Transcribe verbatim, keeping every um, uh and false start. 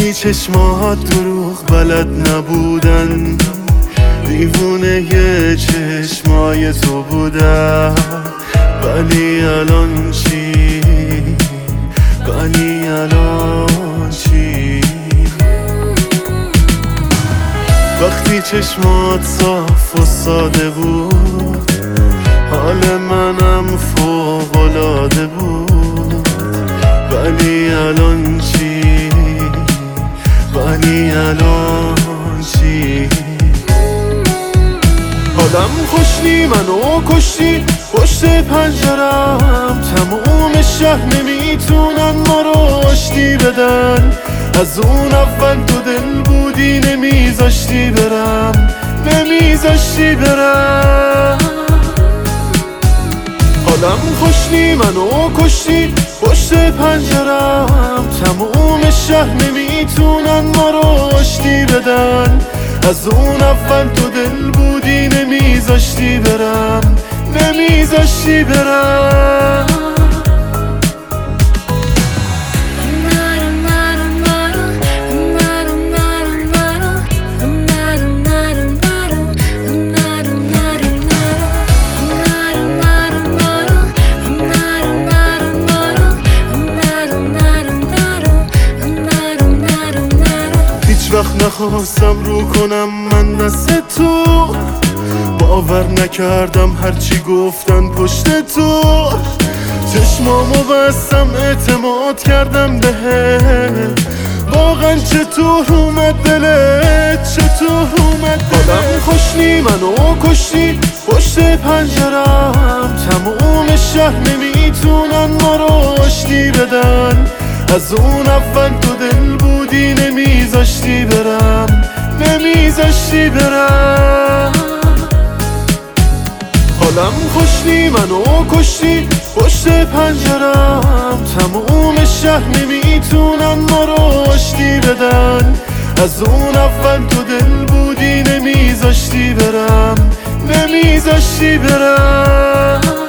وقتی چشمات دروغ بلد نبودن، دیوونه یه چشمای تو بودن. ولی الان چی؟ ولی الان چی؟ وقتی چشمات صاف و ساده بود، حال منم فوق‌العاده بود. ولی الان چی؟ ولی الان چی؟ آدم خوشنی منو کشتی پشت پنجرم، تموم شهر نمیتونن ما رو آشتی بدن. از اون اول تو دل بودی نمیذاشتی برم، نمیذاشتی برم. آدم خوشنی منو کشتی پشت پنجرم، تموم شهر نمیتونن ما رو آشتی بدن. از اون اول تو دل بودی نمیذاشتی برم، نمیذاشتی برم. وقت نخواستم رو کنم من دست تو، باور نکردم هرچی گفتن پشت تو. چشمامو بستم اعتماد کردم بهت، واقعا چطور اومد دلت، چطور اومد دلت. آدم خوشنی منو کشتی پشت پنجرم، تموم شهر نمیتونن ما رو آشتی بدن. از اون اول تو دل بودی نمیذاشتی برم، نمیذاشتی برم. حالم خوشنی منو کشتی پشت پنجرم، تموم شهر نمیتونن ما رو آشتی بدن. از اون اول تو دل بودی نمیذاشتی برم، نمیذاشتی برم.